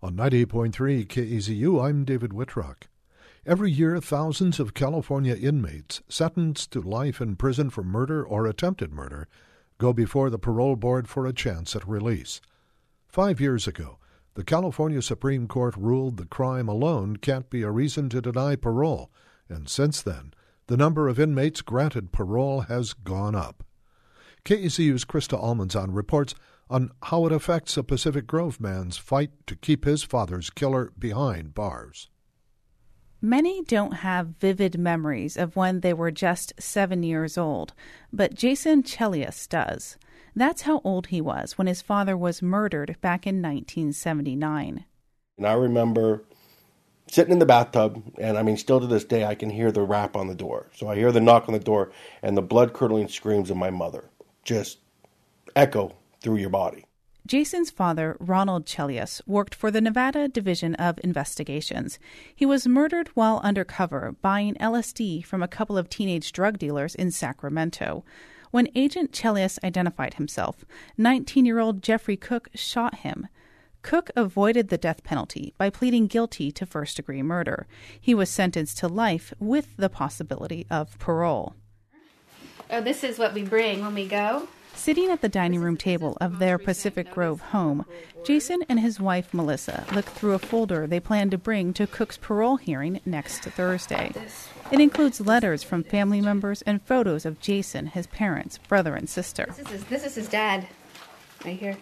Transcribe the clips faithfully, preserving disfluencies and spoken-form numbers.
On ninety-eight point three K A Z U, I'm David Whitrock. Every year, thousands of California inmates sentenced to life in prison for murder or attempted murder go before the parole board for a chance at release. Five years ago, the California Supreme Court ruled the crime alone can't be a reason to deny parole, and since then, the number of inmates granted parole has gone up. K A Z U's Krista Almanzon reports on how it affects a Pacific Grove man's fight to keep his father's killer behind bars. Many don't have vivid memories of when they were just seven years old, but Jason Chelios does. That's how old he was when his father was murdered back in nineteen seventy-nine. And I remember sitting in the bathtub, and I mean, still to this day, I can hear the rap on the door. So I hear the knock on the door, and the blood-curdling screams of my mother just echo through your body. Jason's father, Ronald Chelios, worked for the Nevada Division of Investigations. He was murdered while undercover, buying L S D from a couple of teenage drug dealers in Sacramento. When Agent Chelios identified himself, nineteen-year-old Jeffrey Cook shot him. Cook avoided the death penalty by pleading guilty to first-degree murder. He was sentenced to life with the possibility of parole. Oh, this is what we bring when we go? Sitting at the dining room table of their Pacific Grove home, Jason and his wife, Melissa, look through a folder they plan to bring to Cook's parole hearing next Thursday. It includes letters from family members and photos of Jason, his parents, brother, and sister. This is his, this is his dad, right here.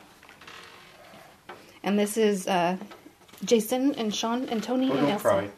And this is uh, Jason and Sean and Tony oh, and don't Elsa. Cry.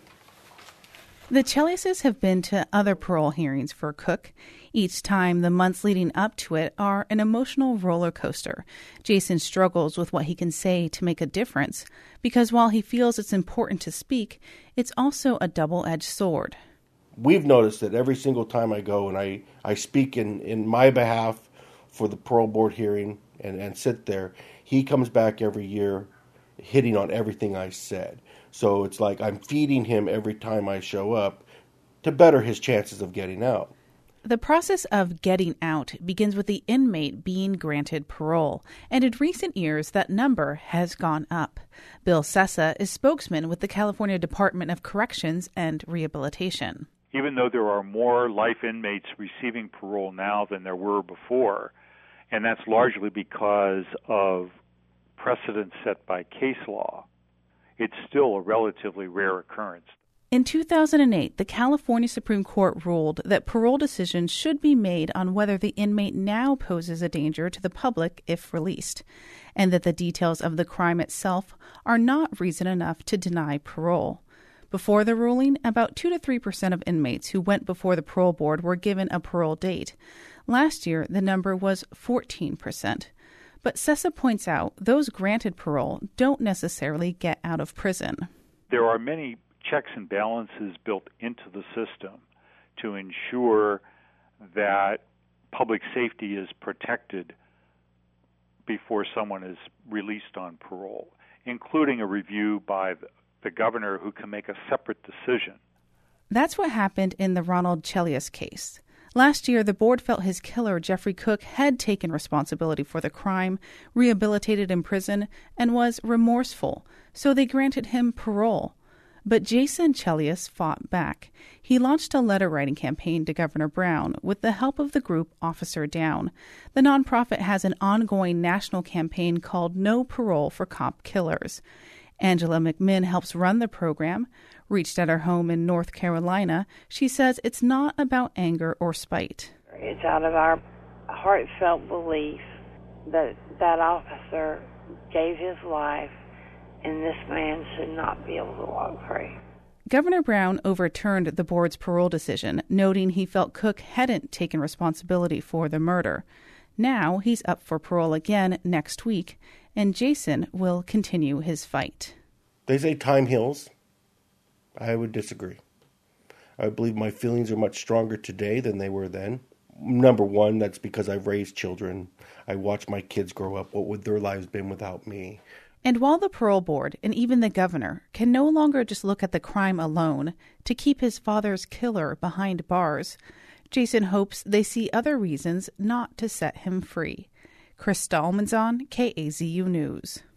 The Chelioses have been to other parole hearings for Cook. Each time, the months leading up to it are an emotional roller coaster. Jason struggles with what he can say to make a difference, because while he feels it's important to speak, it's also a double-edged sword. We've noticed that every single time I go and I, I speak in, in my behalf for the parole board hearing and, and sit there, he comes back every year hitting on everything I said. So it's like I'm feeding him every time I show up to better his chances of getting out. The process of getting out begins with the inmate being granted parole, and in recent years that number has gone up. Bill Sessa is spokesman with the California Department of Corrections and Rehabilitation. Even though there are more life inmates receiving parole now than there were before, and that's largely because of precedents set by case law, it's still a relatively rare occurrence. In two thousand eight, the California Supreme Court ruled that parole decisions should be made on whether the inmate now poses a danger to the public if released, and that the details of the crime itself are not reason enough to deny parole. Before the ruling, about two to three percent of inmates who went before the parole board were given a parole date. Last year, the number was fourteen percent. But Sessa points out those granted parole don't necessarily get out of prison. There are many checks and balances built into the system to ensure that public safety is protected before someone is released on parole, including a review by the governor who can make a separate decision. That's what happened in the Ronald Chelios case. Last year, the board felt his killer, Jeffrey Cook, had taken responsibility for the crime, rehabilitated in prison, and was remorseful, so they granted him parole. But Jason Chelios fought back. He launched a letter-writing campaign to Governor Brown with the help of the group Officer Down. The nonprofit has an ongoing national campaign called No Parole for Cop Killers. Angela McMinn helps run the program. Reached at her home in North Carolina, she says it's not about anger or spite. It's out of our heartfelt belief that that officer gave his life, and this man should not be able to walk free. Governor Brown overturned the board's parole decision, noting he felt Cook hadn't taken responsibility for the murder. Now he's up for parole again next week, and Jason will continue his fight. They say time heals. I would disagree. I believe my feelings are much stronger today than they were then. Number one, that's because I've raised children. I watched my kids grow up. What would their lives been without me? And while the parole board and even the governor can no longer just look at the crime alone to keep his father's killer behind bars, Jason hopes they see other reasons not to set him free. Krista Almanzon, K A Z U News.